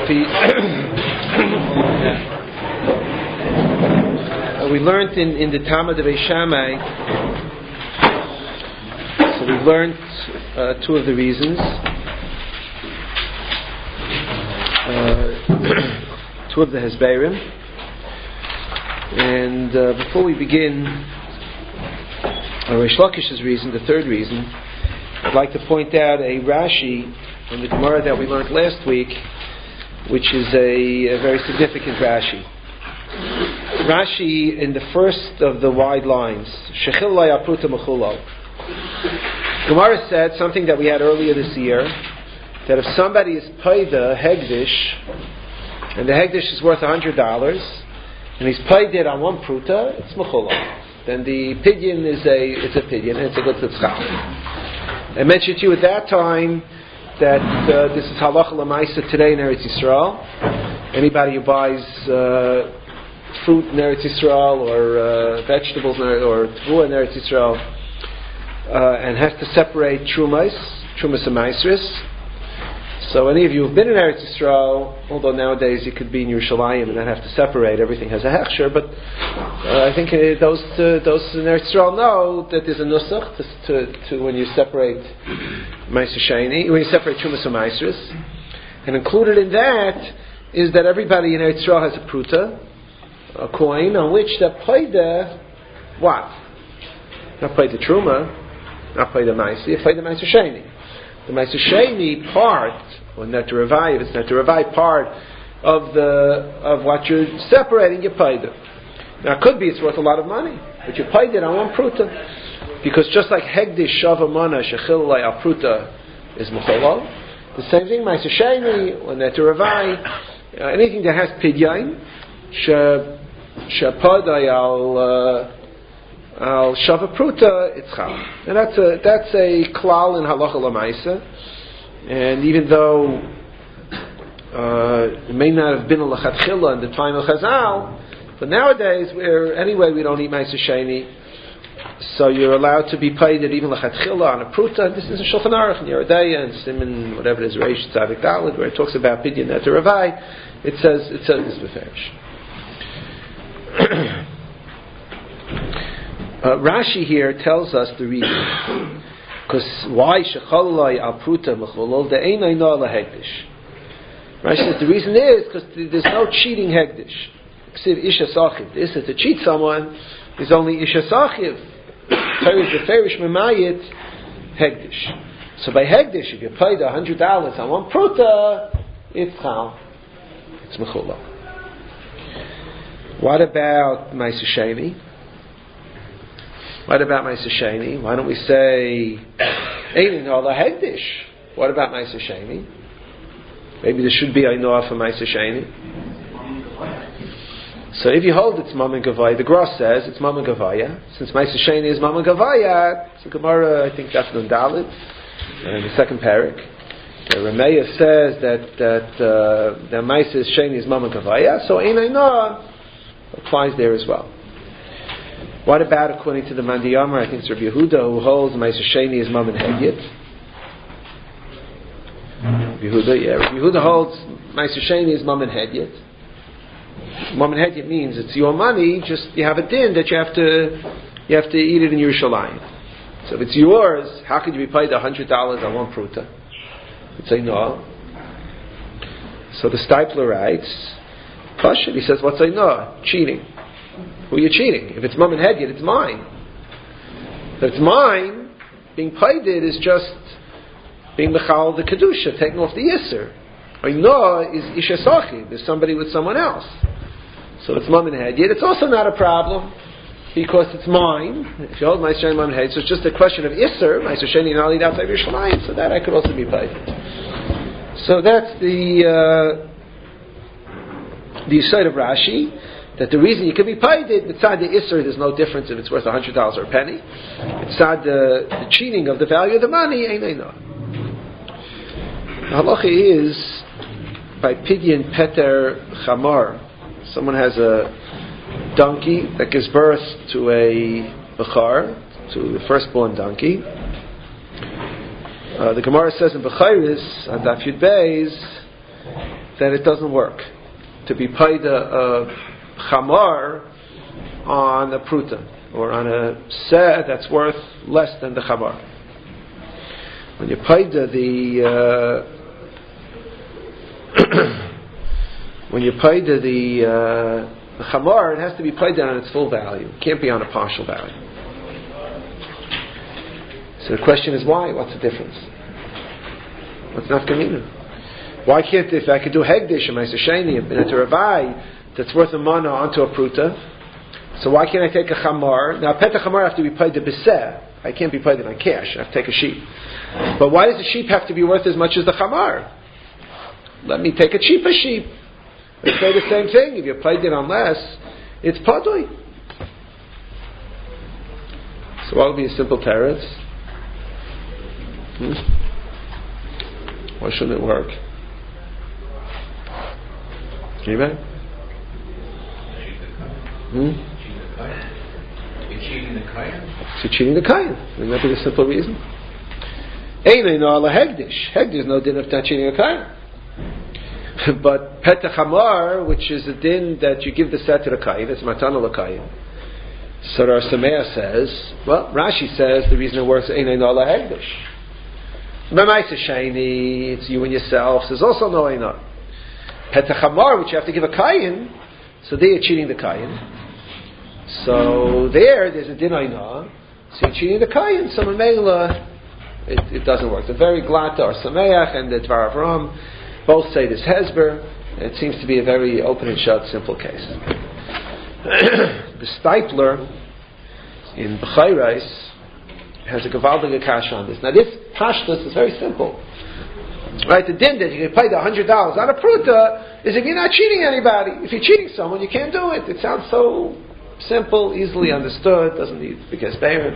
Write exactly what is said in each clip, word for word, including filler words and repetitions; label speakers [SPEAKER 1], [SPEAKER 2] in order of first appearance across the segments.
[SPEAKER 1] we uh, we learned in, in the Talmud of Beis Shammai. So we learned uh, two of the reasons. Uh, two of the Hesberim. And uh, before we begin, uh, Reish Lakish's reason, the third reason, I'd like to point out a Rashi from the Gemara that we learned last week, which is a, a very significant Rashi. Rashi, in the first of the wide lines, Shechil lo yapruta mechulo. Gemara said something that we had earlier this year, that if somebody is paid a hegdish, and the hegdish is worth one hundred dollars, and he's paid it on one pruta, it's mechulo. Then the pidyon is a it's a pidyon, and it's a good tzchal. I mentioned to you at that time that uh, this is halacha l'maisa today in Eretz Yisrael. Anybody who buys uh, fruit in Eretz Yisrael or uh, vegetables in, or tavua in Eretz Yisrael uh, and has to separate trumais, trumas and maisris. So any of you who've been in Eretz Yisrael, although nowadays you could be in Yerushalayim and not have to separate, everything has a hechsher, but uh, I think uh, those uh, those in Eretz Yisrael know that there's a nusach to, to, to when you separate Meiser Sheni, when you separate Trumas and Meisris. And included in that is that everybody in Eretz Yisrael has a pruta, a coin, on which they pay the what? Not pay the Truma, not pay the Meiser, you pay the Meiser Sheni. The Meiser Sheni part, or net revive, it's net revive part of the of what you're separating, you paid it. Now it could be it's worth a lot of money, but you paid it on one pruta, because just like hegdish shava mana shechil lay al pruta is mecholo, the same thing Meiser Sheni or net revive, uh, anything that has pidyain she shepadai al. Uh, Al shava pruta it's chal, and that's a that's a klal in halacha l'maisa. And even though uh, it may not have been a lechatchila in the time of Chazal, but nowadays where anyway we don't eat meiser sheni, so you're allowed to be paid it even lechatchila on a pruta. This is a Shulchan Aruch in Yerodaya and Siman whatever it is Reish Tzadik Daled where it talks about pidyon at the Ravai. It says it says this beferish. Uh, Rashi here tells us the reason. Because why shechalai al pruta mecholol de'einay no la hegdish. Rashi says the reason is because there's no cheating hegdish. Ksiv isha sachiv. This is to cheat someone is only isha sachiv. Teres beferish memayit hegdish. So by hegdish, if you paid a hundred dollars on one pruta, it's chal. It's mecholol. What about meiser sheni? What about Meiser Sheni? Why don't we say Einin Ola Hegdish? What about Meiser Sheni? Maybe there should be a Noah for Meiser Sheni. So if you hold it's Mama Gavaya, the Gross says it's Mama Gavaya. Since Meiser Sheni is Mama Gavaya, it's a Gemara, I think that's Nun Dalit, and the second parak. The Rameya says that that uh, the Meiser Sheni is Mama Gavaya, so Einin Noah applies there as well. What about according to the Mandiyamar? I think it's Rabbi Yehuda who holds Meiser Sheni is Mammon Hedyet. Rabbi Yehuda, yeah. Rabbi Yehuda holds Meiser Sheni is Mammon Hedyet. Mammon Hedyet means it's your money. Just you have a din that you have to you have to eat it in Yerushalayim. So if it's yours, how could you be paid a hundred dollars on one pruta? You'd say no. So the Stipler writes, Pashut, he says, what's I no? Cheating. Who are you cheating? If it's mum and hedyet, it's mine. If it's mine, being paid it is just being mechal the kedusha, taking off the yisr. I know is isha sachi. There's somebody with someone else, so it's mum and hedyet. It's also not a problem because it's mine. If you hold my sheni mum and hedyet, so it's just a question of yisr. My sheni not eat outside Yerushalayim, so that I could also be paid. So that's the uh, the side of Rashi. That the reason you can be paid it, beside the Isser, there's no difference if it's worth a hundred dollars or a penny. Beside the, the cheating of the value of the money, ain't no. The halacha is by pidyon peter chamar. Someone has a donkey that gives birth to a bechar, to the firstborn donkey. Uh, the Gemara says in Bechairis on Daf Yud Beis that it doesn't work to be paid a, a chamar on a pruta or on a seh that's worth less than the chamar. When you paid the, the uh, when you paid the the, uh, the chamar, it has to be paid on its full value. It can't be on a partial value. So the question is why? What's the difference? What's nafkamina? Why can't, if I could do hegdish and ma'aser sheni and a ravai that's worth a mana onto a pruta, so why can't I take a chamar? Now, pet chamar have to be paid to beseh. I can't be paid on cash. I have to take a sheep. But why does the sheep have to be worth as much as the chamar? Let me take a cheaper sheep. It's say the same thing. If you played it on less, it's padui. So what would be a simple teretz? Hmm? Why shouldn't it work? Anybody? Hmm?
[SPEAKER 2] You're cheating the kayan?
[SPEAKER 1] You're cheating the kayan. Wouldn't that be the simple reason? Einay no ala hegdish. Hegdish is no din of not cheating a kayan. But petach hamar, which is a din that you give the set to the kayan, it's matana l'kayan. So our Sameah says, well, Rashi says the reason it works einay no ala hegdish. Ma'aser sheni, it's you and yourself. There's also no einay. Petach hamar, which you have to give a kayan, so there you're cheating the kayan. So there, there's a din einay. So you're cheating the kayan. So Mamela, it, it doesn't work. The very glad or Sameach and the Dvar Avram both say this hezber. It seems to be a very open and shut, simple case. The Stipler in Bechayrais has a Gavaldig Akash on this. Now this Pashtus is very simple. Right, the din that you can pay the hundred dollars on a pruta is if you're not cheating anybody. If you're cheating someone, you can't do it. It sounds so simple, easily understood, doesn't need because Baron.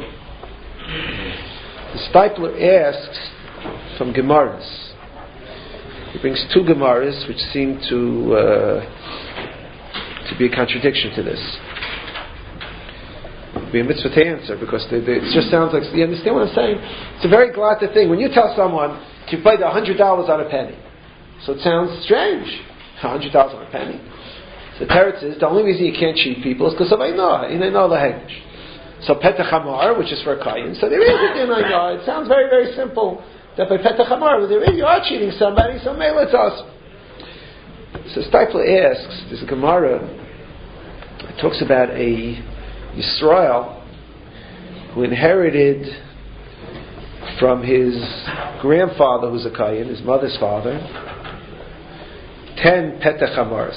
[SPEAKER 1] The Stipler asks from Gemaras. He brings two Gemaras which seem to uh, to be a contradiction to this. It would be a mitzvah to answer because they, they, it just sounds like, you understand what I'm saying? It's a very glad thing. When you tell someone you paid a hundred dollars on a penny, so it sounds strange. A hundred dollars on a penny. So the teretz is the only reason you can't cheat people is because of Ainah, Ainah lahegdish. So petach hamar, which is for a kayin, so there is a din Ainah. It sounds very, very simple that by petach hamar, there is, you are cheating somebody, so mele it's us. So Stipler asks, there's a Gemara, it talks about a Yisrael who inherited from his grandfather, who's a kayin, his mother's father, ten petach hamars.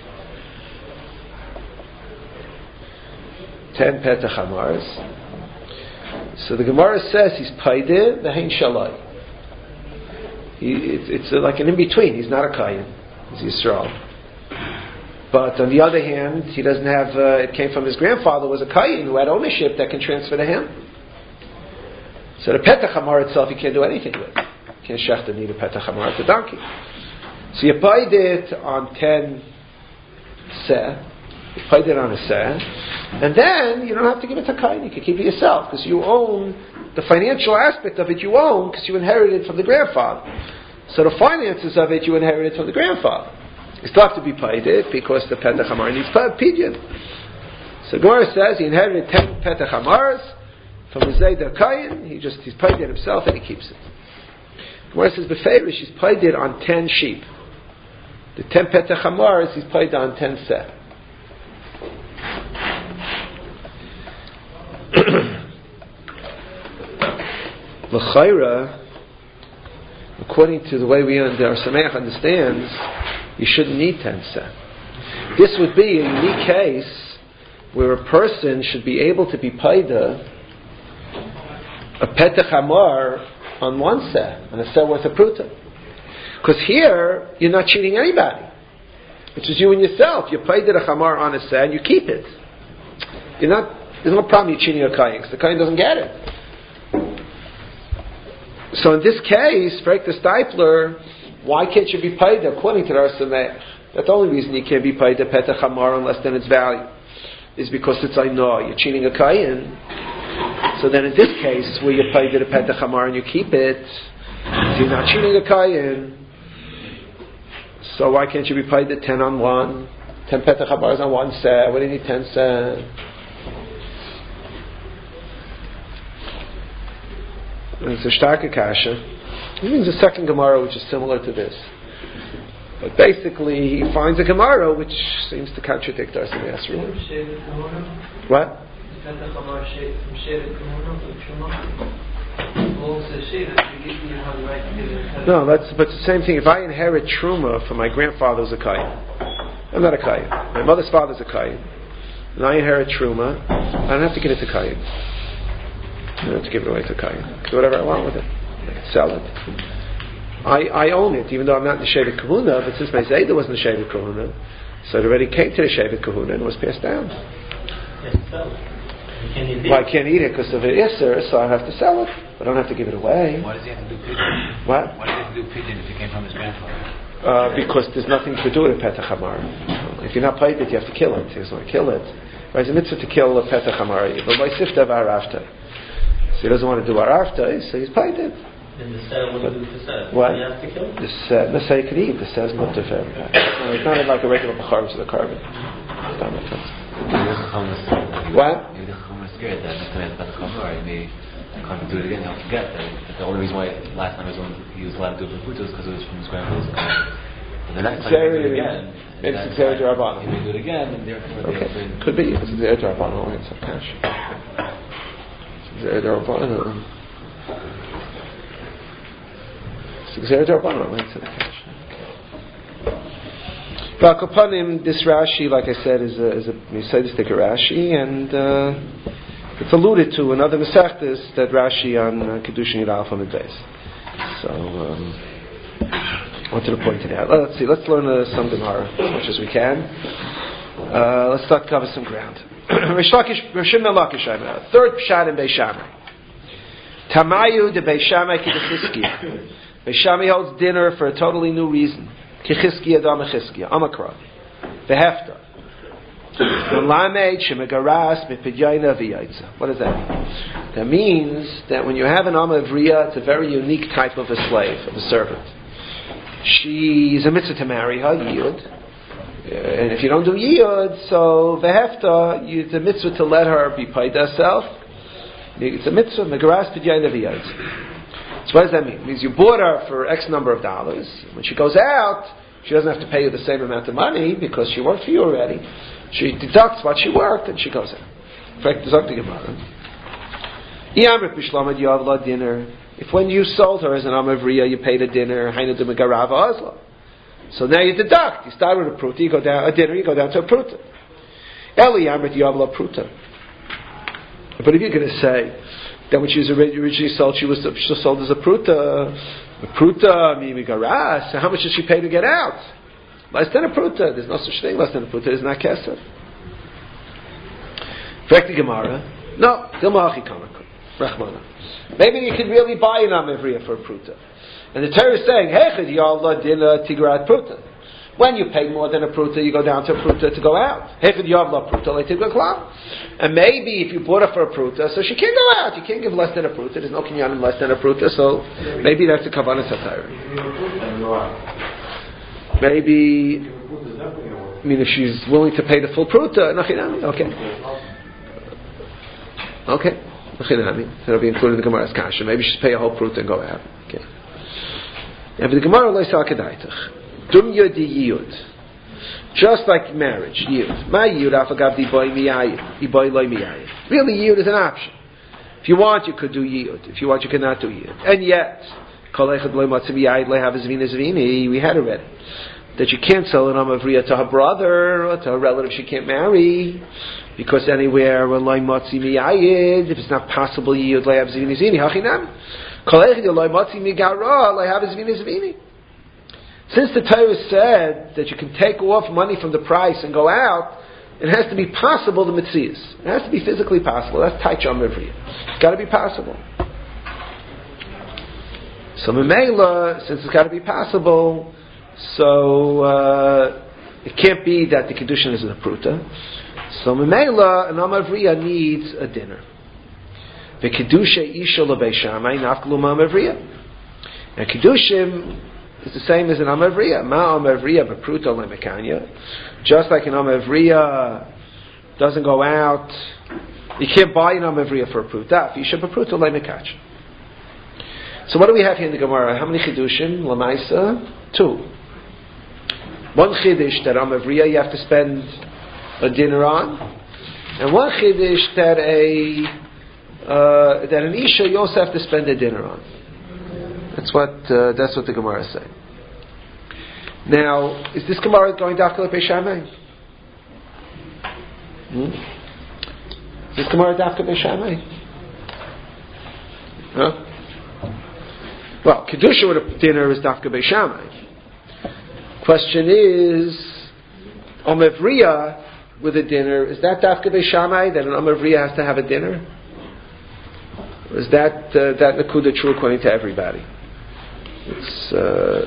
[SPEAKER 1] Ten petach hamars. So the Gemara says he's paideh v'hein shalai. It's, it's like an in between. He's not a kayin. He's Yisrael. But on the other hand, he doesn't have. Uh, it came from his grandfather, was a kayin who had ownership that can transfer to him. So the petach hamar itself, you can't do anything with. You can't shechta need a petach hamar at the donkey. So you paid it on ten seh. You paid it on a seh, and then you don't have to give it to kain. You can keep it yourself because you own the financial aspect of it. You own because you inherited it from the grandfather. So the finances of it you inherited from the grandfather. You still have to be paid it because the petach hamar needs pidyon. So Gemara says he inherited ten petach hamars from the Zayda Kayin. He just he's paid it himself and he keeps it. Gemara says beferish he's paid it on ten sheep. The ten petach hamars he's paid on ten seh. L'chayra, according to the way we under our Sameach understands, you shouldn't need ten seh. This would be a unique case where a person should be able to be paid a petach hamar on one seh, on a seh worth of pruta. Because here, you're not cheating anybody. It's just you and yourself. You paid a hamar on a seh and you keep it. You're not, there's no problem you're cheating a kayin because the kayin doesn't get it. So in this case, Frank the Stipler, why can't you be paid according to the Sameach? That's the only reason you can't be paid a petach hamar on less than its value. Is because it's I know you're cheating a kayin. So then in this case, where you paid a petach hamar and you keep it, so you're not cheating a kayin. So why can't you be paid at ten on one? Ten petach habaras on one set. What do you need ten set? It's a starke kasha. He means a second Gemara which is similar to this. But basically he finds a Gemara which seems to contradict us in Yasru. What? No, that's but it's the same thing. If I inherit truma from my grandfather's a kayin, I'm not a kayin. My mother's father's a kayin, and I inherit truma. I don't have to give it to kayin. I don't have to give it away to kayin. I can do whatever I want with it. I can sell it. I, I own it, even though I'm not in the Shevet Kahuna. But since my Zayda wasn't the Shevet Kahuna, so it already came to the Shevet Kahuna and was passed down.
[SPEAKER 3] Yes, sell it.
[SPEAKER 1] Well, I can't eat it because of it Isser, so I have to sell it. I don't have to give it away.
[SPEAKER 2] Why does he have to do pigeon?
[SPEAKER 1] What?
[SPEAKER 2] Why does he have to do pigeon if it came from his grandfather?
[SPEAKER 1] Uh, because there's nothing to do with a Petach Hamar. If you're not paid it, you have to kill it. He doesn't want to kill it. Right? It's a mitzvah to kill a Petach Hamar. But by Sifta Arafta. So he doesn't want to do Arafta, so he's paid it.
[SPEAKER 3] And the set will do the set.
[SPEAKER 1] What?
[SPEAKER 3] You have to kill it?
[SPEAKER 1] The set, let's say he could eat. The set is not fair. It's not like a regular Bachar to the carbon. It's not my sense. What?
[SPEAKER 2] Maybe the Chacham was scared that next time he has a Chavor, he may come to do it again, he'll forget that, that the only reason why last time he was, he was allowed to do it for Putos because it was from his grandfather's car. And the next time he may do it again.
[SPEAKER 1] Maybe it's Xer D'Rabbanan.
[SPEAKER 2] He may do it again, and therefore
[SPEAKER 1] okay.
[SPEAKER 2] they have
[SPEAKER 1] Could be. It's Xer D'Rabbanan. Only it's a cash. It's Xer D'Rabbanan. It's Xer D'Rabbanan. Only it's a cash. Kapanim, this Rashi, like I said, is a is a Mesidistic Rashi, and uh, it's alluded to in other Masechtas that Rashi on uh, Kedushin Yud Alef on the days. So um, I wanted to point it out. Let's see. Let's learn uh, some Gemara as much as we can. Uh, let's start cover some ground. Rish Shimon Lakish, third Pshat in Beis Shammai. Tamayu de Beis Shammai Kiddushizkiya. Beis Shammai holds dinner for a totally new reason. Kichizkiya Adam Chizkiya Amakra Behefta Lamed Shemagaras Mipidyaina V'Yaitza. What does that mean? That means that when you have an Amma Vriya, it's a very unique type of a slave, of a servant. She's a mitzvah to marry her, Yiyud. And if you don't do Yiyud, so Behefta, it's a mitzvah to let her be paid herself. It's a mitzvah, Megaras Pidyaina V'Yaitza. So what does that mean? It means you bought her for X number of dollars. When she goes out, she doesn't have to pay you the same amount of money because she worked for you already. She deducts what she worked and she goes out. In fact, there's the Gemara. Dinner. If when you sold her as an Amavriya, you paid a dinner, so now you deduct. You start with a pruta, you go down a dinner, you go down to a pruta. Eli Amrit Yavla Pruta. But if you're going to say that when she was originally sold, she was sold as a pruta. A pruta, mimigaras. So how much does she pay to get out? Less than a pruta. There's no such thing. Less than a pruta is not kesef. Fact the Gemara. No, Dilmachi Kamak. Rachmana. Maybe you could really buy an amivriya for a pruta. And the Torah is saying, Hechid yallah dina tigrat pruta. When you pay more than a pruta, you go down to a pruta to go out. Hechid yavla pruta leitigla klam. And maybe if you bought her for a pruta, so she can't go out. You can't give less than a pruta. There's no kinyan less than a pruta, so maybe that's a kavanah satire. Maybe, I mean, if she's willing to pay the full pruta, nachinami, okay. Okay, nachinami. That'll be included in the Gemara's kasha. Maybe she's pay a whole pruta and go out. Okay. And for the Gemara, leisa kedaitach. Dumya di yiyud. Just like marriage, yiyud. My yiyud afagav di boy miyayid. Di boy loy miyayid. Really, yiyud is an option. If you want, you could do yiyud. If you want, you cannot do yiyud. And yet, kol echad loy matzim miyayid loy have zvina zvini. We had already. That you can't sell an amavriya to her brother or to a relative she can't marry. Because anywhere when loy matzim miyayid, if it's not possible yiyud loy have zvina zvini. Hachinam. Kol echad loy matzim miyara loy have zvina zvini. Since the Torah said that you can take off money from the price and go out, it has to be possible, the Metzias. It has to be physically possible. That's Taicham Mivri. It's got to be possible. So Memela, since it's got to be possible, so uh, it can't be that the Kedushin is in a Pruta. So Memela, an Amavriya needs a dinner. The Kedusha Isha L'Bei Shammai Nafkalu Amavriya. And Kedushim is the same as an Amavriya. Ma Amavriya bepruta lemekanya. Just like an Amavriya doesn't go out, you can't buy an Amavriya for a pruta. You should bepruta lemekach. So what do we have here in the Gemara? How many chidushim? Lamaisa? Two. One chidush that Amavriya you have to spend a dinner on, and one chidush that a uh, that an isha you also have to spend a dinner on. That's what uh, that's what the Gemara is saying. Now, is this Gemara going dafka l'pei Shammai? Hmm? Is this Gemara dafka l'pei Shammai? Huh? Well, kedusha with a dinner is dafka l'pei Shammai. Question is, Omevriya with a dinner, is that dafka l'pei Shammai that an Omevriya has to have a dinner? Or is that uh, that nakuda true according to everybody? It's uh,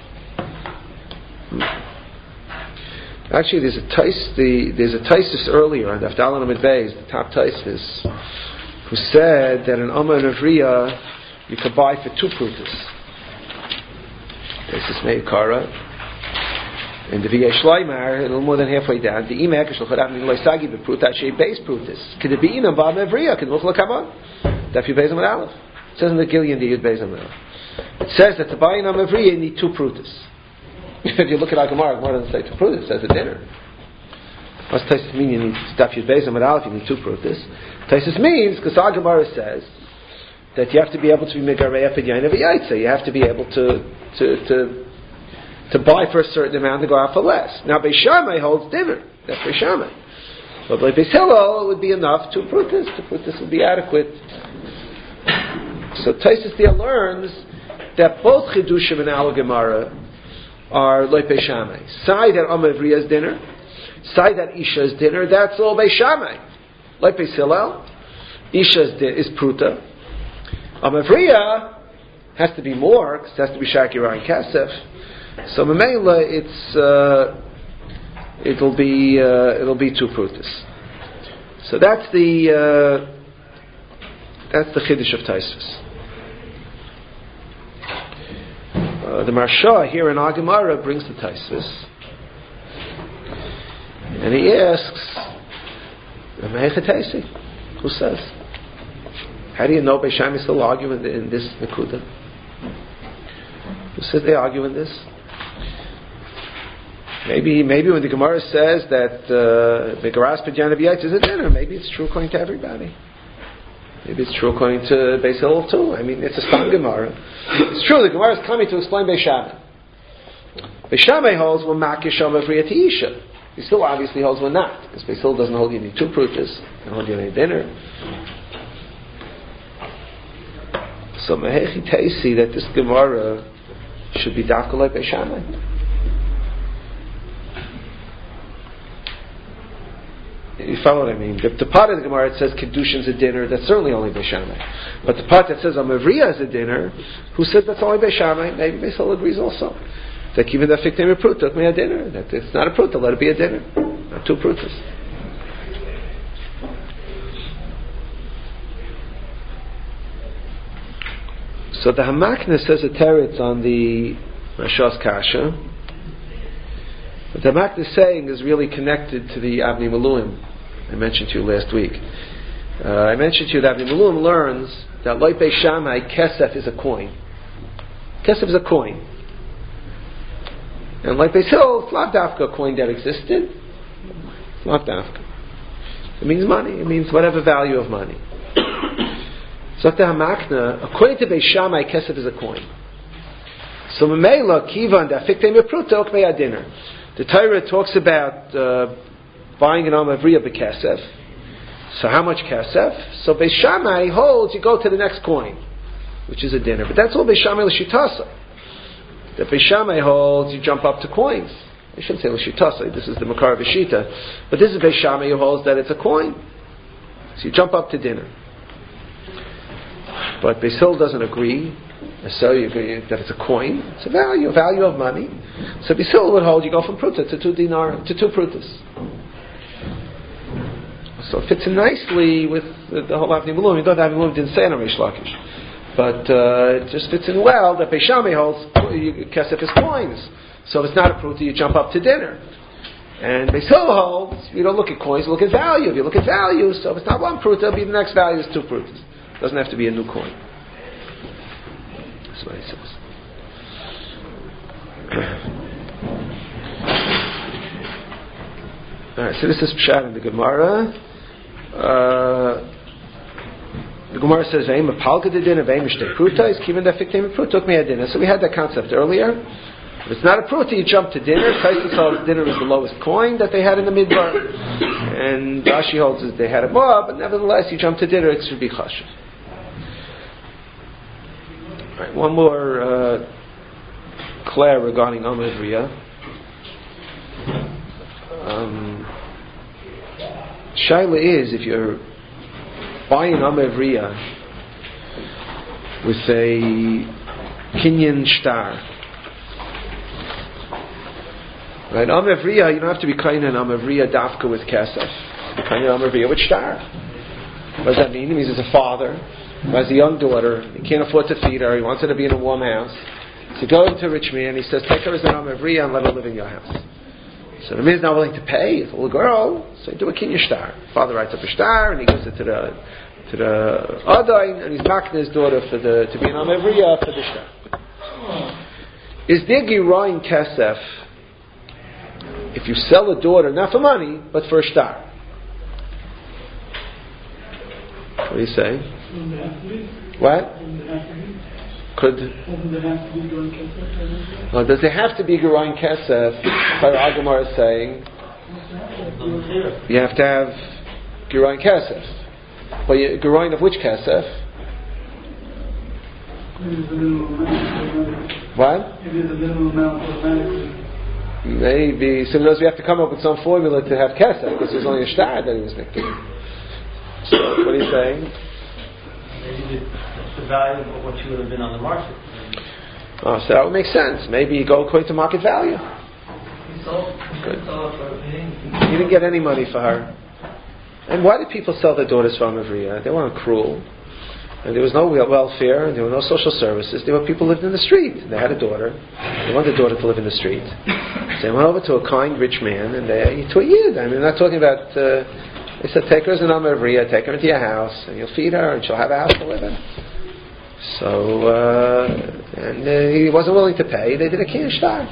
[SPEAKER 1] actually there's a tais the there's a taisus earlier on Daf Dalan Amud Beis, the top taisus, who said that an Amma and Avriya you could buy for two prutas. Taisus Meikara in the V'yesh Leimar, a little more than halfway down. The Imek Shulchan Aruch Loisagi bepruta Shei Beis prutas. Could it be in a Bam Avriya? Could it look like Daf Yud Beis Amud Aleph? It says in the Gilyon the Yud Beis Amud Aleph. It says that to buy an Amavriya you need two prutas. If you look at our Gemara, Gemara doesn't say two prutas, it says a dinner. What's Taisus mean? You need Daf Yud Beis Amud Aleph, you need two prutas. Taisus means, because our Gemara says that you have to be able to be megareya p'yayin v'yaitza. You have to be able to to to to buy for a certain amount and go out for less. Now Beis Shammai holds dinner. That's Beis Shammai. But by Beis Hillel it would be enough. Two prutas. Two prutas would be adequate. So Taisus there learns that both chidushim and our Gemara are like Beis Shammai. Side that Amavriya's dinner, side that Isha's dinner. That's all Beis Shammai. Like Beis Hillel, Isha's di- is pruta. Amavriya has to be more because it has to be Shakira and Kasef. So Mamela, it's uh, it'll be uh, it'll be two prutas. So that's the uh, that's the chiddush of Taisus. Uh, the Marsha here in our Gemara brings the Taisus, and he asks, "Who says? How do you know Beis Shammai is still arguing in this Nekuda? Who says they argue in this? Maybe, maybe when the Gemara says that Megaras P'Jan Aviyat is a dinner, maybe it's true according to everybody. Maybe it's true according to Beis Hillel too. I mean, it's a Stam Gemara. It's true, the Gemara is coming to explain Beis Shammai. Beis Shammai holds we're Makish Amavriya Isha. He still obviously holds we're not, because Beis Hillel doesn't hold you need two prutas, and hold you need dinner. So Mehechi Teisi that this Gemara should be dafka like Beis Shammai. You follow what I mean? The, the part of the Gemara that says Kedushin's a dinner, that's certainly only Beis Shammai. But the part that says Amavriya is a dinner, who said that's only Beis Shammai? Maybe Beis Hillel agrees also. That even the fiktim a pruta, took me a dinner. That it's not a pruta, let it be a dinner. Not two prutas. So the Hamakna says a teretz on the Mashas Kasha. What the Hamakna is saying is really connected to the Avnei Miluim I mentioned to you last week. Uh, I mentioned to you that Avnei Miluim learns that like Beis Shammai, Kesef is a coin. Kesef is a coin. And like Beis Hillel, it's not dafka a coin that existed. It's not dafka. It means money. It means whatever value of money. So the Hamakna, according to Beis Shammai, Kesef is a coin. So Memela, Kivan, Dafikte Mepruta, Okmei Adinner. The Torah talks about uh, buying an Amavriya b'Kesef. So how much Kesef? So Beis Shammai holds, you go to the next coin, which is a dinner. But that's all Beis Shammai l'shitasa. The Beis Shammai holds, you jump up to coins. I shouldn't say l'shitasa, this is the Makar V'shita. But this is Beis Shammai who holds that it's a coin. So you jump up to dinner. But Beis Hillel doesn't agree. So you agree that it's a coin. It's a value, a value of money. So Beis Hillel would hold you go from pruta to two dinar to two prutas. So it fits in nicely with the, the whole Avnei Miluim. You know, Avnei Miluim didn't say on Reish Lakish. But uh, it just fits in well that Beis Shammai holds kesef is coins. So if it's not a pruta, you jump up to dinner. And Beis Hillel holds, you don't look at coins, you look at value. If you look at value, so if it's not one pruta, it'll be the next value is two prutas. It doesn't have to be a new coin. That's what he says. Alright, so this is Pshat in the Gemara. Uh, the Gemara says, "Ve'im apalka de dinner, ve'im shtei pruta is kiven defiktim pruta took me a dinner." So we had that concept earlier. If it's not a pruta, you jump to dinner. Taisus holds dinner is the lowest coin that they had in the midbar, and Rashi holds that they had it more, but nevertheless, you jump to dinner. It should be chashuv. All right, one more uh, Claire regarding Amud Riyah. Um, Shaila is if you're buying Amud Riyah with a Kinyan Shtar. Right, Amud Riyah, you don't have to be kind an Amud Riyah dafka with kesef. You kind an Amud Riyah with shtar. What does that mean? It means it's a father who has a young daughter. He can't afford to feed her. He wants her to be in a warm house. So he goes to a rich man. He says, "Take her as an Amud Riyah and let her live in your house." So the man is not willing to pay. It's a little girl. So he do a kinyan shtar. Father writes up a shtar and he gives it to the to the adain and he's knocking his daughter for the to be an Amud Riyah for the shtar. Is there giroin kesef? If you sell a daughter, not for money, but for a shtar. What do you say? What? Could. Well, does there have to be Geroin Kesef? Agamar is saying you have to have Geroin Kesef. But Geroin of which Kesef? What? Maybe, so we have to come up with some formula to have kesef, because there's only a shtar that he was making. So, what are you saying?
[SPEAKER 3] Maybe it's the value of what you would have been on the market.
[SPEAKER 1] Oh, so that would make sense. Maybe you go according to market value. Good. You didn't get any money for her. And why did people sell their daughters for Amud Riyah? They weren't cruel. And there was no welfare, and there were no social services. There were people who lived in the street. They had a daughter. They wanted the daughter to live in the street. So they went over to a kind, rich man, and they, to a yid. I mean, I'm not talking about, uh, they said, take her as an Amud Riyah, take her into your house, and you'll feed her, and she'll have a house to live in. So, uh, and uh, he wasn't willing to pay. They did a kinyan shtar.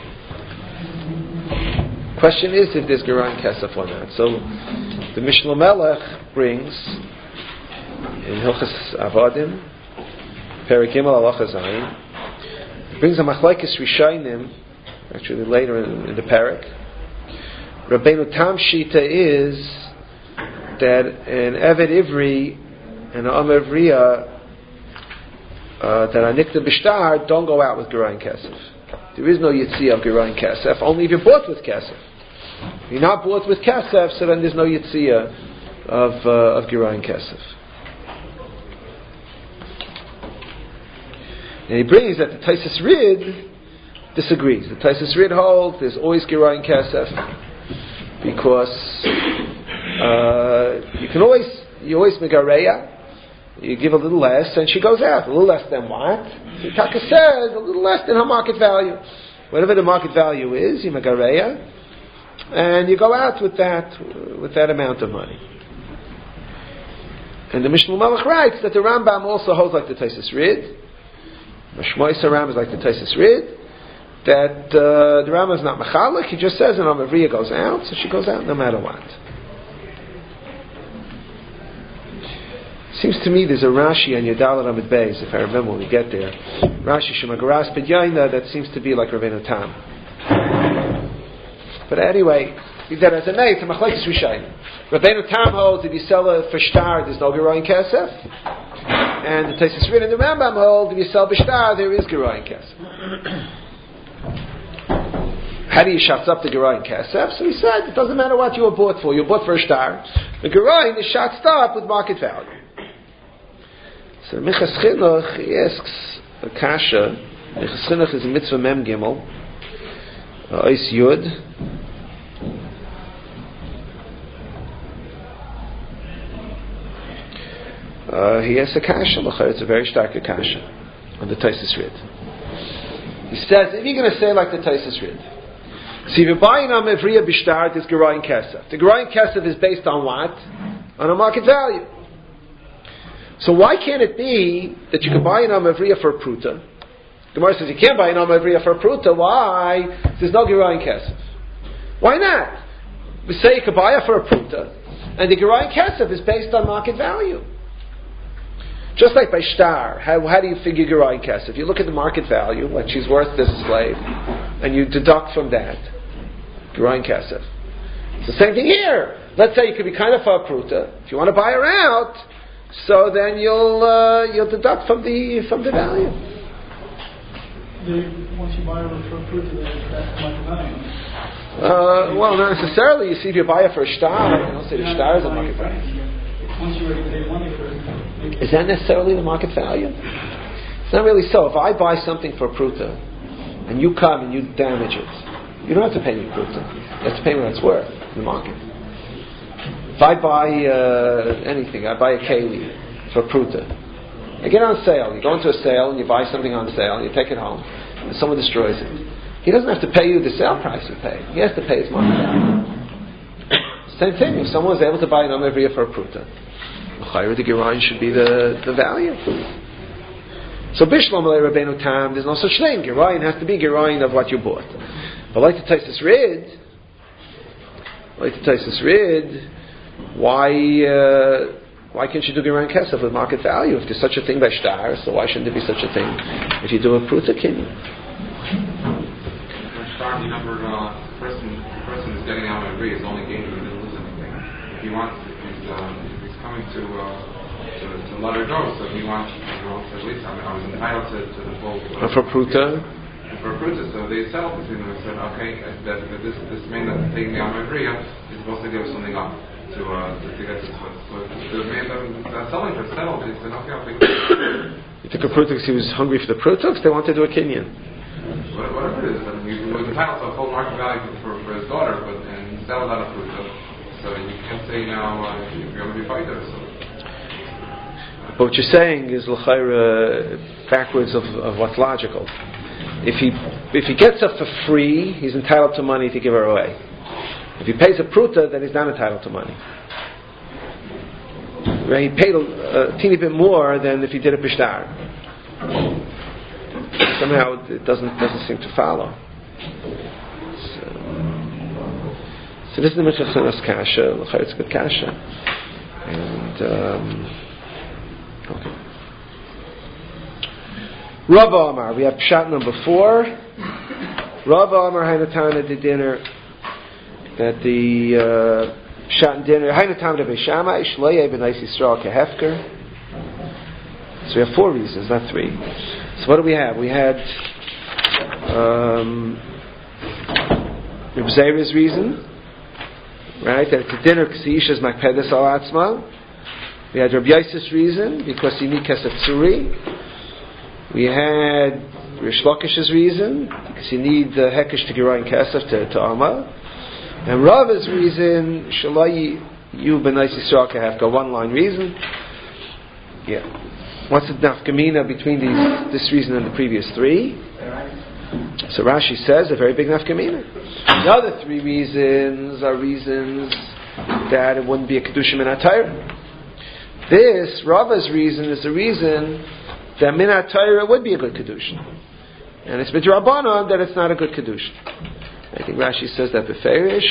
[SPEAKER 1] Question is if there's Geroin Kesef or not. So, the Mishnah Melech brings in Hilchas Avadim, Perek Gimel Halacha Zayin, it brings a Machlekes Rishayim, actually later in, in the Perek. Rabbeinu Tam Shita is that an Eved Ivri and an Amud Riyah uh, that are Nikta Bishtar don't go out with Geroin Kesef. There is no Yitziyah of Geroin Kesef, only if you're bought with Kesef. If you're not bought with Kesef, so then there's no Yitziyah of, uh, of Geroin Kesef. And he brings that the Taisus Rid disagrees. The Taisus Rid holds there's always Geroin Kesef because uh, you can always you always megareya. You give a little less, and she goes out. A little less than what? So Taka says a little less than her market value. Whatever the market value is, you megareya, and you go out with that with that amount of money. And the Mishnah Malach writes that the Rambam also holds like the Taisus Rid. Mashmois Ram is like the Taisus Rid, that uh, the Rambam is not machalik. He just says an Amud Riyah goes out, so she goes out no matter what. Seems to me there's a Rashi on Yadalat Amud Beis, if I remember when we get there. Rashi Shemagaras Pedyaina, that seems to be like Rabbeinu Tam. But anyway, that as a may, it's a Machlekes Rishayim. Rabbeinu Tam holds if you sell it for shtar, there's no Geroin Kesef. And the Taisus Rid and the Rambam hold if you sell b'shtar, there is Geroin Kesef. How do you shut up the Geroin Kesef? So he said, it doesn't matter what you were bought for. You were bought for a shtar. The Geroin is shot up with market value. So Minchas Chinuch, he asks a kasha. Minchas Chinuch is a mitzvah mem gimel, ois yud. Uh, he has a kasha. It's a very stark kasha on the Taisus Rid. He says, if you're going to say like the Taisus Rid, so if you're buying on Mevriya Bishtar, there's Gerayin Kesef. The Gerayin Kesef is based on what? On a market value. So why can't it be that you can buy an Mevriya for a Pruta? The Gemara says you can't buy an Mevriya for a Pruta. Why? There's no Gerayin Kesef. Why not? We say you can buy it for a Pruta, and the Gerayin Kesef is based on market value. Just like by Shtar, how, how do you figure Gerayin Kesef? You look at the market value, what she's worth as a slave, and you deduct from that Gerayin Kesef. It's the same thing here. Let's say you could be kind of a Pruta. If you want to buy her out, so then you'll uh, you'll deduct from the from the value.
[SPEAKER 3] The, once you buy her for a Pruta, that's market value.
[SPEAKER 1] Uh, well, not necessarily. You see, if you buy it for a Shtar, you don't say the Shtar is a market value.
[SPEAKER 3] Once you already pay money for it.
[SPEAKER 1] Is that necessarily the market value? It's not really so. If I buy something for a Pruta, and you come and you damage it, you don't have to pay me Pruta. You have to pay me what it's worth in the market. If I buy uh, anything, I buy a Keli for a Pruta. I get it on sale. You go into a sale and you buy something on sale and you take it home and someone destroys it. He doesn't have to pay you the sale price you pay. He has to pay his market value. Same thing. If someone was able to buy an Amevriya for a Pruta, the Gerayin should be the, the value. So Bishlam Alei Rabbeinu Tam, there's no such thing. Gerayin has to be Gerayin of what you bought. But like the Taisus Rid, like the Taisus Rid, why uh, why can't you do Gerayin Kesef with market value? If there's such a thing by Shtar, so why shouldn't there be such a thing if you do a Pruta Kinyan?
[SPEAKER 4] Shtar, you never, uh, the person, the person who's getting out of agree is only gaining, he doesn't lose anything. If he wants, if he's, uh, if he's coming to, uh, to, to let her go, so he wants, you know, at least I, mean, I was entitled to, to the full. Uh,
[SPEAKER 1] for Pruta?
[SPEAKER 4] For Pruta, so they settled between them and said, okay, that, that this this man that's taking the Amavriya is supposed to give something up to uh, to, to get this foot. So the man that's selling for settled, he said, okay, I'll take it.
[SPEAKER 1] He took a Pruta because he was hungry for the Pruta, because they wanted to do a Kinyan.
[SPEAKER 4] Whatever it is, I mean, he was entitled to a full market value for, for his daughter, but and he settled out of Pruta. So you can't say now uh, you're going to be fighter. So.
[SPEAKER 1] But what you're saying is l'chayra backwards of, of what's logical. If he if he gets her for free, he's entitled to money to give her away. If he pays a Pruta, then he's not entitled to money. Right? He paid a, a teeny bit more than if he did a Bishtar. Somehow it doesn't doesn't seem to follow. So, so this is the Mishnah Sanas Kasha. L'chayra it's a good Kasha. And um, okay. Rav Amar, we have Pshat number four. Rav Amar Hainatana did dinner that the uh, Pshat dinner Hainatana de Beishamai Shloye ben Eis Yisrael Kehefker. So we have four reasons, not three. So what do we have? We had um, Reb Zera's reason, right? That it's a dinner because the Isha is Makpedes al Atzma. We had Reb Yosef's reason because you need Kesef Tzuri. We had Rish Lakish's reason, because you need the Hekesh to Gerayin Kesef to, to Amma. And Rava's reason, Shalai Yu Ben Eis Yisrael Kehefka, one line reason. Yeah. What's the nafkamina between these, this reason and the previous three? So Rashi says a very big nafkamina. The other three reasons are reasons that it wouldn't be a Kedushim in Atayr. This, Rava's reason, is the reason that min ha-Torah would be a good kedushin, and it's midrabanan that it's not a good kedushin. I think Rashi says that beferish.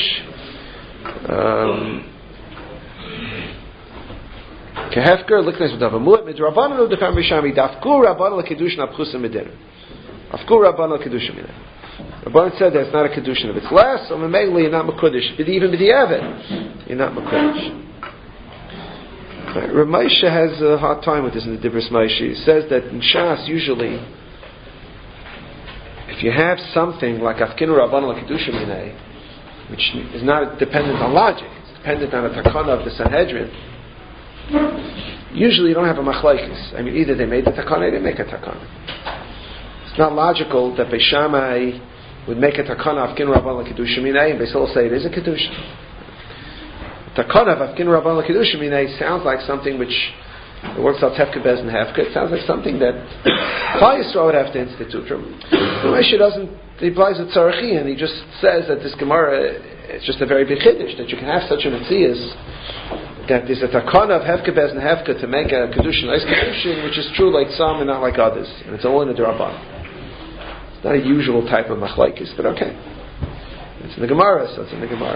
[SPEAKER 1] Kehefker liknes v'davamulet midrabanan udekam b'shami dafku rabbanan lekedushin apchusim mediner. Afku rabbanan lekedushin mediner. Rabbanan said that it's not a kedushin if it's less, so mainly you're not mekudesh. But even b'diavad, you're not mekudesh. Right. Rav Moshe has a hard time with this in the Dibros Moshe. He says that in Shas, usually, if you have something like Afkinu Rabban L'Kedusha Minei, which is not dependent on logic, it's dependent on a takana of the Sanhedrin, usually you don't have a machlokes. I mean, either they made the takana or they didn't make a takana. It's not logical that Beis Shammai would make a takana Afkinu Rabban L'Kedusha Minei, and Beis Hillel say it is a Kedusha. Takana of Afkin Rabban L'Kedusha Minei sounds like something which It works out Tefka Bez and Hefka. It sounds like something that Klal Yisrael would have to institute. Moshe doesn't, he applies it Tzarachi, and he just says that this Gemara, it's just a very big chiddush, that you can have such a metzias, that there's a takana of Hefka Bez and Hefka to make a Kedushin, nice Kedushin, which is true like some and not like others. And it's all in the Duraban. It's not a usual type of machlaikis, but okay. It's in the Gemara, so it's in the Gemara.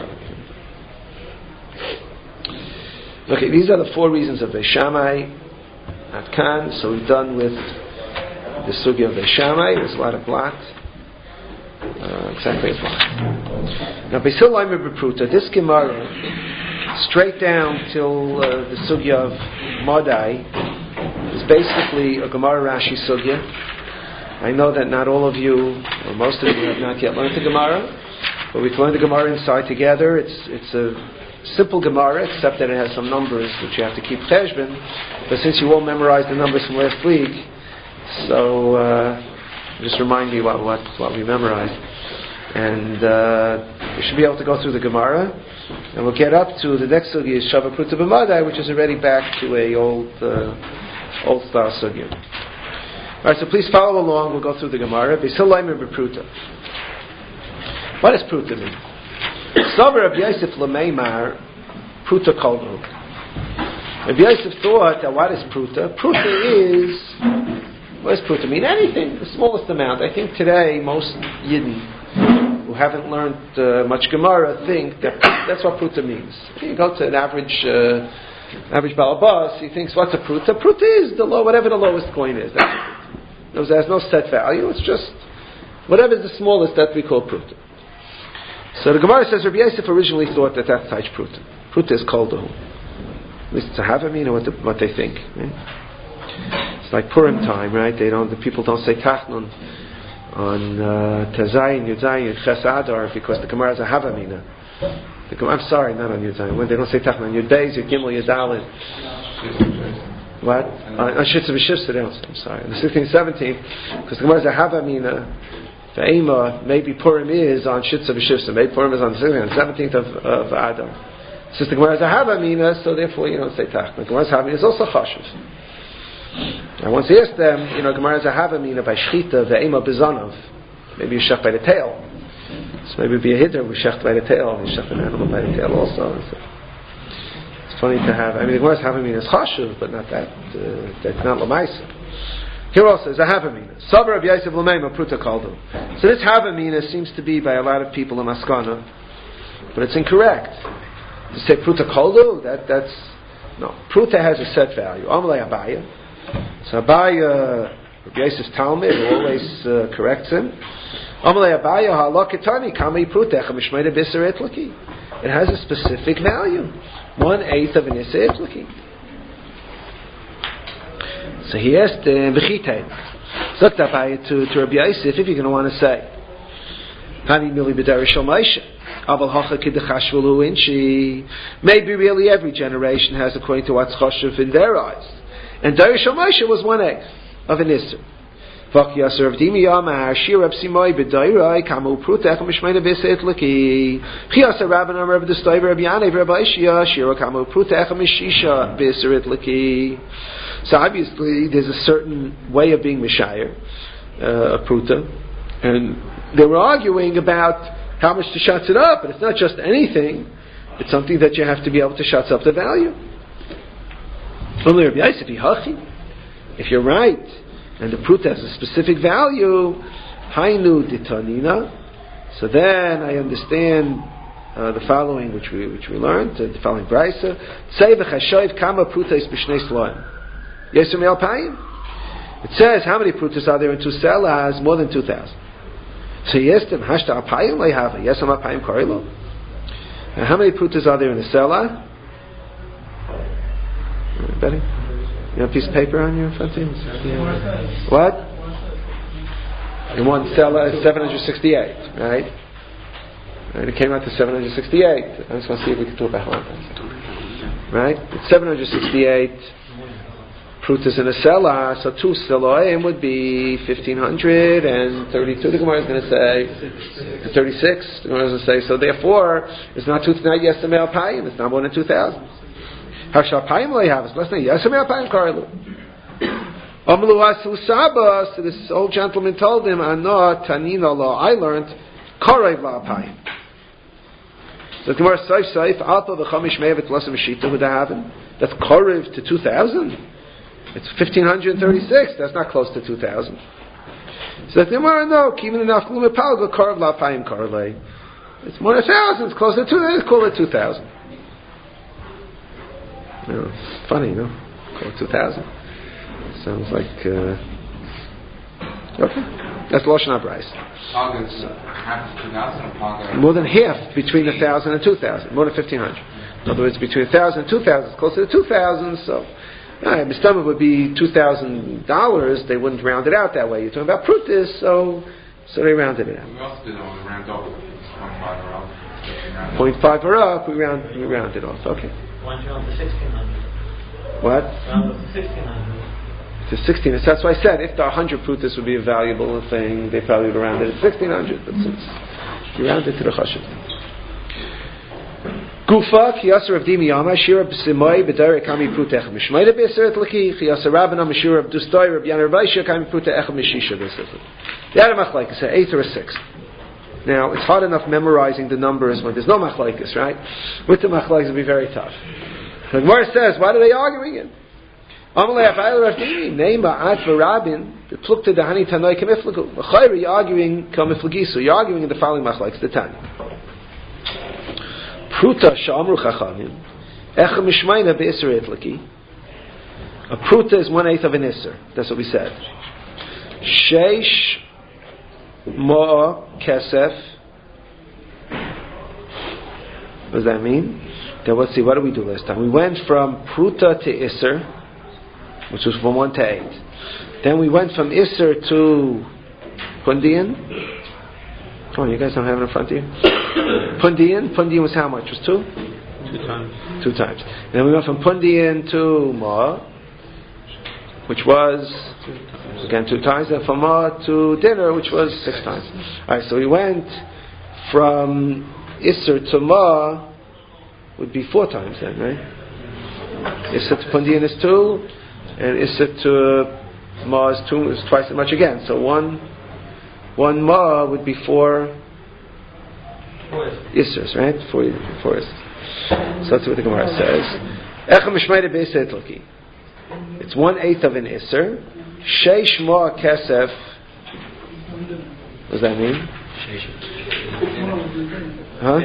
[SPEAKER 1] Okay, these are the four reasons of Beis Shammai at Khan. So we're done with the sugya of Beis Shammai. There's a lot of blot. Uh, exactly as blot. Now, Beis Hillel Aimer Bepruta, this Gemara, straight down till uh, the sugya of Madai, is basically a Gemara Rashi sugya. I know that not all of you, or most of you, have not yet learned the Gemara, but we can learn the Gemara inside together. It's it's a simple Gemara, except that it has some numbers which you have to keep cheshbon. But since you all memorized the numbers from last week, so uh, just remind me what what, what we memorized, and uh, we should be able to go through the Gemara, and we'll get up to the next sugya is Shava Pruta B'Madai, which is already back to a old uh, old style sugya. All right, so please follow along. We'll go through the Gemara. Beis Hillel Aimer Bepruta. What does Pruta mean? Savar Rabbi Yosef Lameimar Pruta Koldu. Rabbi Yosef thought that what is Pruta? Pruta is, what does Pruta mean? Anything, the smallest amount. I think today most Yidden who haven't learned uh, much Gemara think that that's what Pruta means. You go to an average uh, average balabas, he thinks, what's a Pruta? Pruta is the low, whatever the lowest coin is. That's it. There's no set value. It's just whatever is the smallest that we call Pruta. So the Gemara says Rabbi Yosef originally thought that that's Taich Pruta. Pruta is called At least it's a Havamina, what, the, what they think. Right? It's like Purim time, right? They don't. The people don't say Tachnun on Tazayin, Yudzayin, Ches Adar because the Gemara is a Havamina. The, I'm sorry, not on Yudzayin. When they don't say Tachnun on Yud Beis, Yud Gimel, Yud Daled. What? On Shitza B'Shivsa, they don't say. I'm sorry. On the sixteenth, seventeenth, because the Gemara is a Havamina. The Ema, maybe Purim is on Shitza B'Shivsa, maybe Purim is on the sixteenth and seventeenth of, of Adar. Since the Gemara is a Havamina, so therefore you don't say Tach. The Gemara is Havamina is also Chashiv. I once asked them, you know, Gemara is a Havamina by Shchita, the Ema Bizanov. Maybe you shech by the tail. So maybe it'd be a hitter, we shech by the tail, we shech an animal by the tail also. So it's funny to have, I mean, the Gemara is Havamina is Chashiv, but not that, uh, that's not Lamaisa. Here also is a Havamina. Savar Rabbi Yosef Lameimar Pruta Koldu. So this Havamina seems to be by a lot of people a Maskana, but it's incorrect. To say Pruta Koldu, that, that's, no. Pruta has a set value. Amalei Abaya. So Abaya, Rabbi Yosef's Talmud, always uh, corrects him. Amalei Abaya, Halakitani, Kamei Pruta, Chamishmeida Bisser Etlaki. It has a specific value. One eighth of an Issa Etlaki. So he asked him, B'chitein. Looked up to, to Rabbi Yosef, if you're going to want to say, Hani Mili B'darish Moshe. Maybe really every generation has according to what's chashuv in their eyes. And Darish Moshe was one eighth of an Isser. V'kiyasar of Dimi Yamar Shir Reb Simoi B'dairai Kamu Prutech Mishmeina B'Seit Laki Kiyasar Rabban Amar B'Destoi Reb Yanei Reb Aishia Shir Kamu Prutech Mishisha B'Seit Laki. So obviously there's a certain way of being Mishayer, uh, a Pruta, and they were arguing about how much to shutz it up, but it's not just anything. It's something that you have to be able to shutz up the value. If you're right, and the Pruta has a specific value, Hainu ditanina, so then I understand uh, the following, which we which we learned, uh, the following brayso. Say v'chashoyv kama Pruta is b'shnei slaim. Yesum Payim. It says how many Prutas are there in two sellas? More than two thousand. So he asked him, Hashta Apayim Leihava, Yesam Apayim Korilo. How many Prutas are there in the Selah? Betty? You have a piece of paper on you in front of you? Yeah. What? In one Selah is seven hundred sixty-eight, right? Right? It came out to seven hundred sixty-eight. I just want to see if we can do it by heart. Right? It's seven hundred sixty-eight Prutas in a Selah, so two Seloim would be fifteen hundred thirty-two. The Gemara is going to say thirty-six. The Gemara is going to say so. Therefore, it's not two. Not Yesam El Payim. It's not more than two thousand. Hashapayim lehavas. Last night, yes, Apayim Karlu. Amlu asu Saba. So this old gentleman told him, Ano Tanina lo. I learned Karev la'apayim. So the Gemara Saif Saif Alpa v'chamish me'avet l'asam shita would happen. That's Karev to two thousand. It's fifteen thirty-six. That's not close to two thousand. So the Gemara no. Even enough Lume Palga Karev la'apayim Karle. It's more than a thousand. It's close to two. Let's call it two thousand. You know, funny, you know. Call it two thousand. Sounds like uh, okay. That's Lashon HaBrais. More than half between a thousand and two thousand. More than fifteen hundred. In other words, between a thousand and two thousand, it's closer to two thousand. So, uh, Mistamah would be two thousand dollars. They wouldn't round it out that way. You're talking about prutis, so so they rounded it out.
[SPEAKER 4] We also did it on the round off.
[SPEAKER 1] Point five or up, we round we round it off. Okay.
[SPEAKER 3] Why don't you round to sixteen hundred?
[SPEAKER 1] What?
[SPEAKER 3] Round to sixteen hundred.
[SPEAKER 1] To sixteen. That's why I said if the one hundred prutis would be a valuable thing, they probably would round it at sixteen hundred. But since you round it to the chashuv. Gufa ki yasser of dimi yama shira b'simai b'darei kami prutech mishmayda b'yasser et laki ki yasser rabbanah mishura b'dustoi Rabbi Yaner Vaisha kami prutech mishisha b'yasser. The other machlekes an eighth or a sixth. Now it's hard enough memorizing the numbers when there's no machlekes, right? With the machlekes it'll be very tough. The Gemara says, why are they arguing it? Amalei Abayil Rafdini Neima At V'Rabin the Plukta Dahani Tanoi Kamiflagu. L'chayri you're arguing Kamiflagisu. You're arguing in the following machlekes the Tanya. Pruta Sha'amru Chachamim Echa Mishmayna Be'Isser Etlaki. A pruta is one eighth of an isser. That's what we said. Sheish Mo'a Kesef. What does that mean? Then let's see. What did we do last time? We went from pruta to isser, which was from one to eight. Then we went from isser to pundian. Come on, you guys don't have it in front of you. Pundian. Pundian was how much? Was two?
[SPEAKER 2] Two times.
[SPEAKER 1] Two times. And then we went from pundian to ma, which was again two times. And from ma to dinner, which was six times. All right. So we went from isser to ma would be four times then, right? Isser to pundian is two. And Isser to uh, Ma is two is twice as much again. So one one Ma would be four Issers, right? Four four Issers. So that's what the Gemara says. Echem Mishmayda Be'Isser Etlaki. It's one eighth of an Isser. Sheish Ma Kesef. What does that mean? Huh?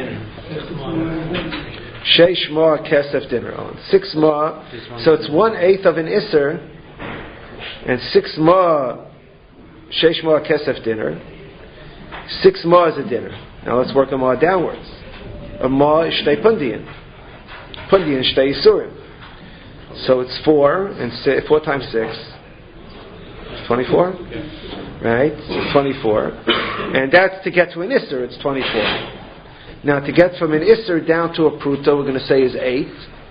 [SPEAKER 1] Sheish ma kesef dinner on six ma, so it's one eighth of an isser, and six ma sheish ma kesef dinner. Six ma is a dinner. Now let's work a ma downwards. A ma is shtei pundian, pundian is shtei isurim. So it's four and six, four times six, twenty-four, right? So twenty-four, and that's to get to an isser. It's twenty-four. Now, to get from an isser down to a pruta, we're going to say is eight.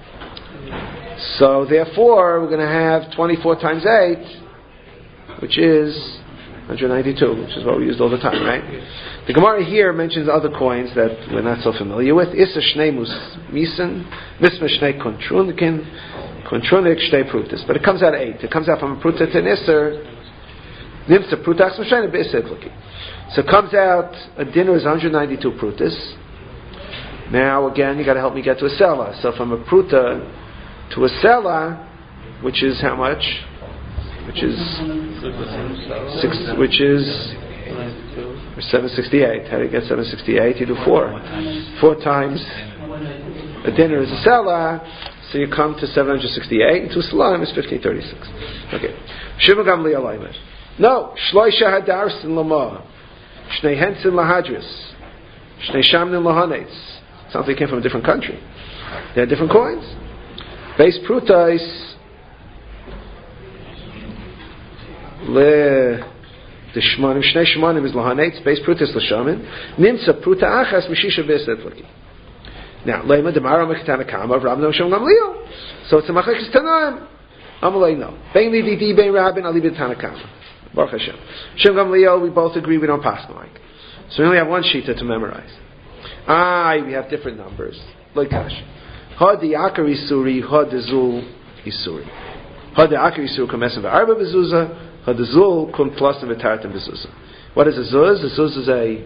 [SPEAKER 1] So, therefore, we're going to have twenty-four times eight, which is one hundred ninety-two, which is what we used all the time, right? The Gemara here mentions other coins that we're not so familiar with. Isser shnei misen, misma shnei kontrunikin, kontrunik shnei prutas. But it comes out eight. It comes out from a pruta to an isser. Nimsa prutas m'shnei b'isser kliki. So it comes out, a dinner is one hundred ninety-two prutas. Now, again, you got to help me get to a sela. So from a pruta to a sela, which is how much? Which is six. Which is seven sixty-eight. How do you get seven sixty-eight? You do four. Four times a dinner is a sela, so you come to seven hundred sixty-eight. And to a salam is fifteen thirty-six. Okay. Shiva gamli alaymer. No. Shloisha hadarsin lama. Shnei hensin lahadris. Shnei shamnin lahanetz. Sounds like they came from a different country. They had different coins. Base prutais le the shmanim shnei shmanim is lahanetz. Base prutais l'shamin nimsa pruta achas mishisha b'esetlaki. Now leima demara mechitana kama of Rabbi Nosham Gamliel. So it's a machlekes tanaim. Amalei no. Bein li di bein Rabin ali b'tana kama. Baruch Hashem. Shem Gamliel, we both agree we don't pass the mic. So we only have one shita to memorize. Ah, we have different numbers. Like Kash. Hadi akar isuri, hadi zul isuri. Hadi akar isuri kumesen v'arba bezuzah, hadi zul kum plusim v'tartem bezuzah. What is a zuz? A zuz is a,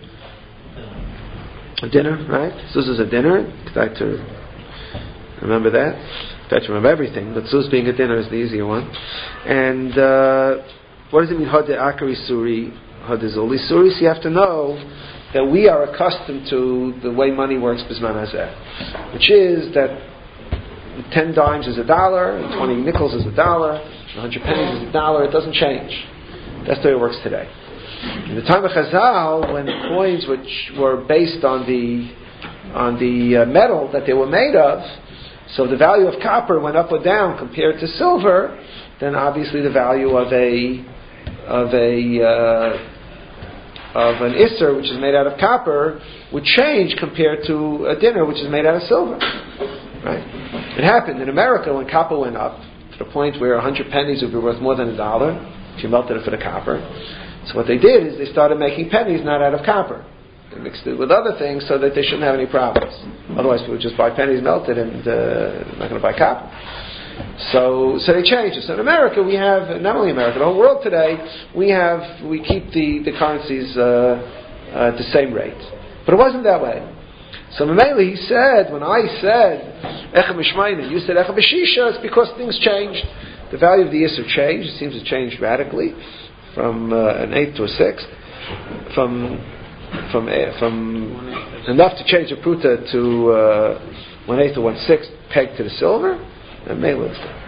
[SPEAKER 1] a dinner, right? Zuz is a dinner. I'd like to remember that. I'd like to remember everything, but zuz being a dinner is the easier one. And uh, what does it mean, hadi akar isuri, hadi zul isuri? So you have to know that we are accustomed to the way money works bisman hazeh, which is that ten dimes is a dollar, and twenty nickels is a dollar, and a hundred pennies is a dollar. It doesn't change. That's the way it works today. In the time of Chazal, when coins which were based on the on the uh, metal that they were made of, so the value of copper went up or down compared to silver, then obviously the value of a of a uh, of an isser, which is made out of copper, would change compared to a dinner, which is made out of silver. Right? It happened in America when copper went up to the point where a hundred pennies would be worth more than a dollar if you melted it for the copper. So what they did is they started making pennies not out of copper. They mixed it with other things so that they shouldn't have any problems. Otherwise, people would just buy pennies melted and uh, not going to buy copper. So, so they changed it. So in America, we have, not only America, the whole world today, we have, we keep the, the currencies uh, uh, at the same rate. But it wasn't that way. So Mamela, he said, when I said, Echa Mishmayna, you said Echa B'Shisha, it's because things changed. The value of the Yisr changed. It seems to change radically from uh, an eighth to a sixth. From, from, uh, from enough to change the Pruta to uh, one eighth or one sixth pegged to the silver. And Mela is there.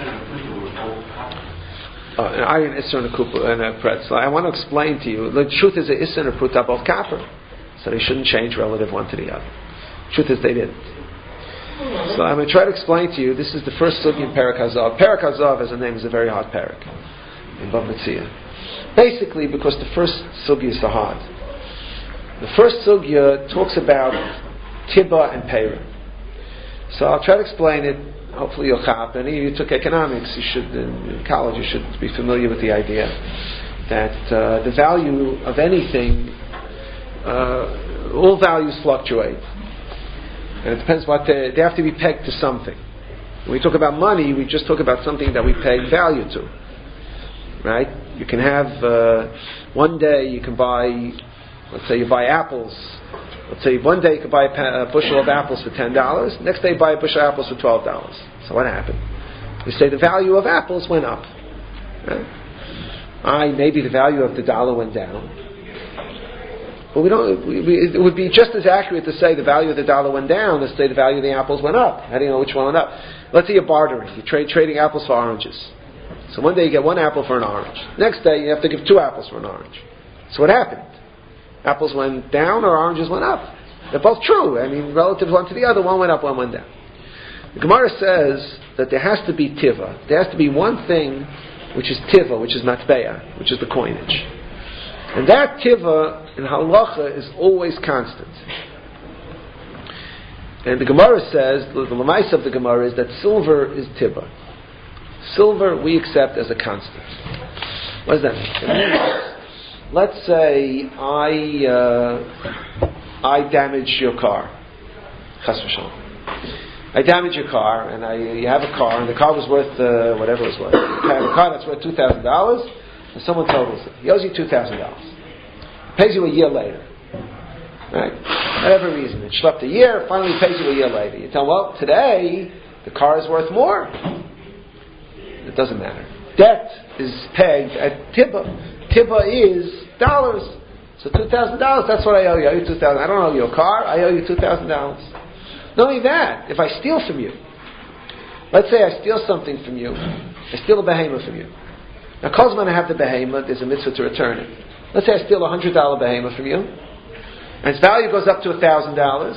[SPEAKER 1] Uh, an iron Isser and a kupa and a pretzel. I want to explain to you. The truth is, the Isser and a Pruta both copper, so they shouldn't change relative one to the other. Truth is, they didn't. So I'm going to try to explain to you. This is the first sugi in Perek Hazav. Perek Hazav, as a name, is a very hard perek in Bava Metzia. Basically, because the first sugi is so hard. The first sugya talks about Tibba and Peira. So I'll try to explain it. Hopefully you'll chap. And if you took economics, you should, in college, you should be familiar with the idea that uh, the value of anything, uh, all values fluctuate. And it depends what they, they have to be pegged to something. When we talk about money, we just talk about something that we peg value to. Right? You can have, uh, one day you can buy, let's say you buy apples. Let's say one day you could buy a bushel of apples for ten dollars. Next day you buy a bushel of apples for twelve dollars. So what happened? We say the value of apples went up. Right? I maybe the value of the dollar went down. But we don't. We, we, it would be just as accurate to say the value of the dollar went down as to say the value of the apples went up. How do you know which one went up? Let's say you're bartering. You're trade, trading apples for oranges. So one day you get one apple for an orange. Next day you have to give two apples for an orange. So what happened? Apples went down or oranges went up. They're both true. I mean, relative one to the other, one went up, one went down. The Gemara says that there has to be tiva. There has to be one thing which is tiva, which is matbeya, which is the coinage. And that tiva in halacha is always constant. And the Gemara says, the lemais of the Gemara is that silver is tiva. Silver we accept as a constant. What does that mean? Let's say I uh, I damage your car. Chas v'shalom. I damage your car, and I you have a car, and the car was worth uh, whatever it was worth. You have a car that's worth two thousand dollars, and someone totals it. He owes you two thousand dollars. Pays you a year later, right? Whatever reason, it schlepped a year. Finally, pays you a year later. You tell him, well, today the car is worth more. It doesn't matter. Debt is pegged at tibba. Tibba is dollars. So two thousand dollars, that's what I owe you. I owe you two thousand dollars. I don't owe you a car, I owe you two thousand dollars. Not only that, if I steal from you, let's say I steal something from you, I steal a behemoth from you. Now, because when I have the behemoth, there's a mitzvah to return it. Let's say I steal a one hundred dollars behemoth from you, and its value goes up to one thousand dollars,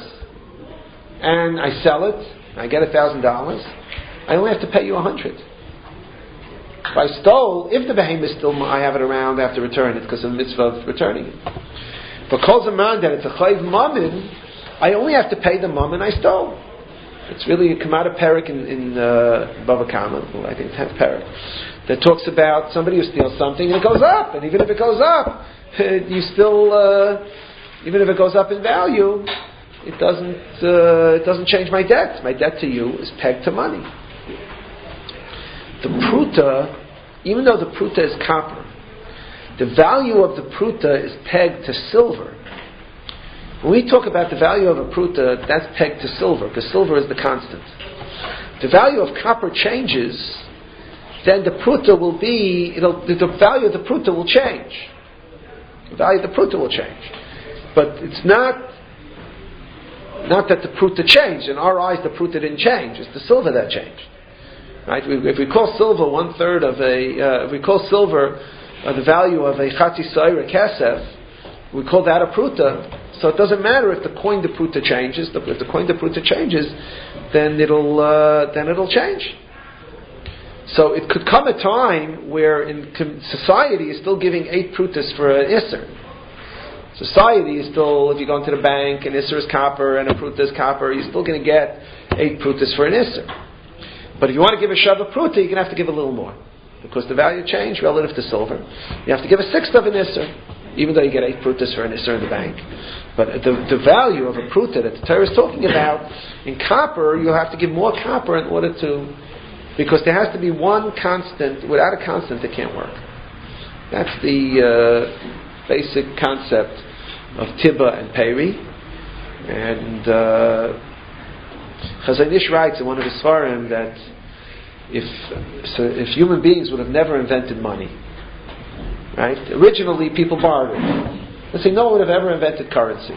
[SPEAKER 1] and I sell it, I get one thousand dollars, I only have to pay you one hundred dollars. If I stole, if the behemoth is still, I have it around, I have to return it because of the mitzvah of returning it. But calls a man that it's a chayv mammon, I only have to pay the mammon I stole. It's really a Kamada Perek in, in uh, Bava Kama, well, I think tenth Perek, that talks about somebody who steals something and it goes up, and even if it goes up, you still, uh, even if it goes up in value, it doesn't uh, it doesn't change my debt. My debt to you is pegged to money. The pruta, even though the pruta is copper, the value of the pruta is pegged to silver. When we talk about the value of a pruta, that's pegged to silver, because silver is the constant. The value of copper changes, then the pruta will be, it'll, the, the value of the pruta will change. The value of the pruta will change. But it's not, not that the pruta changed. In our eyes, the pruta didn't change. It's the silver that changed. Right? If we call silver one third of a, uh, if we call silver uh, the value of a chatzi sa'ira kesef, we call that a pruta. So it doesn't matter if the coin de pruta changes. If the coin de pruta changes, then it'll uh, then it'll change. So it could come a time where in com- society is still giving eight prutas for an isser. Society is still, if you go into the bank, an isser is copper and a pruta is copper, you're still going to get eight prutas for an isser. But if you want to give a shava pruta, you're going to have to give a little more, because the value changed relative to silver. You have to give a sixth of an isser, even though you get eight prutas for an isser in the bank. But the, the value of a pruta that the Torah is talking about, in copper, you have to give more copper in order to, because there has to be one constant. Without a constant, it can't work. That's the uh, basic concept of Tibba and Peri. And uh, Chazon Ish writes in one of his Svarim that if so if human beings would have never invented money, right? Originally, people borrowed it. Let's say no one would have ever invented currency.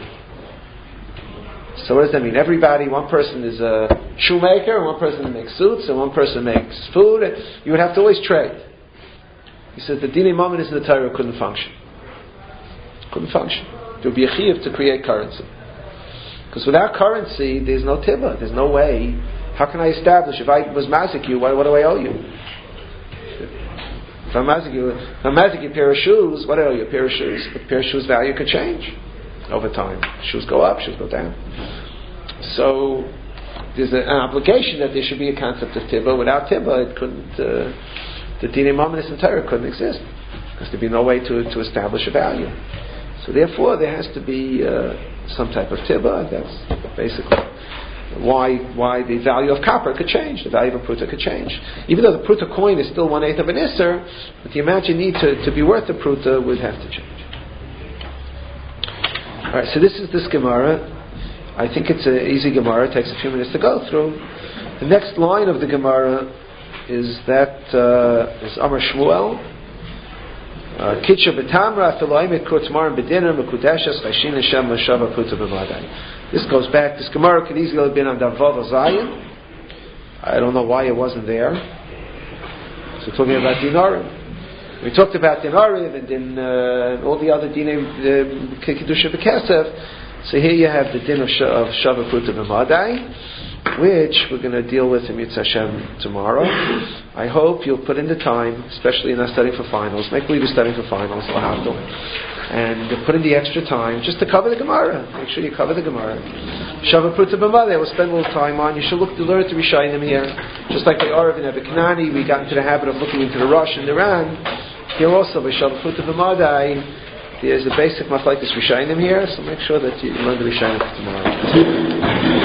[SPEAKER 1] So what does that mean? Everybody, one person is a shoemaker, and one person makes suits, and one person makes food. And you would have to always trade. He says the Dinei Mamonos in the Torah couldn't function. Couldn't function. There would be a chiyuv to create currency. Because without currency, there's no tibba. There's no way. How can I establish? If I was mazik you, what, what do I owe you? If I'm mazik you, if I'm mazik you a pair of shoes, what do I owe you? A pair of shoes. A pair of shoes value could change over time. Shoes go up, shoes go down. So there's a, an obligation that there should be a concept of tibba. Without tibba, it couldn't. Uh, the Dinei Mamonos in Torah couldn't exist, because there'd be no way to to establish a value. So therefore, there has to be uh, some type of tibba. That's basically why why the value of copper could change. The value of a pruta could change. Even though the pruta coin is still one eighth of an isser, but the amount you need to, to be worth the pruta would have to change. All right. So this is this Gemara. I think it's an easy Gemara. It takes a few minutes to go through. The next line of the Gemara is that uh, is Amar Shmuel. Kitcha betamra filoim kutzmar bedinner mekudeshes chayshin Hashem mashava pruta b'madai. This goes back. This Gemara could easily have been on Davov Zayin. I don't know why it wasn't there. So we're talking about dinarim. We talked about dinarim and then uh, all the other dinim, kedusha b'kesef. So here you have the din of shava pruta b'madai, which we're going to deal with in Mitzvah Hashem tomorrow. I hope you'll put in the time, especially in our studying for finals. Make believe you're studying for finals, and put in the extra time just to cover the Gemara. Make sure you cover the Gemara. Shava Pruta B'madai, we'll spend a little time on. You should look to learn to Rishayim here, just like the Arav and Nebuchadnezzar. We got into the habit of looking into the Rosh and the Ran. Here also, with Shava Pruta B'madai, there's a basic Machlekes Rishayim here, so make sure that you learn the Rishayim tomorrow.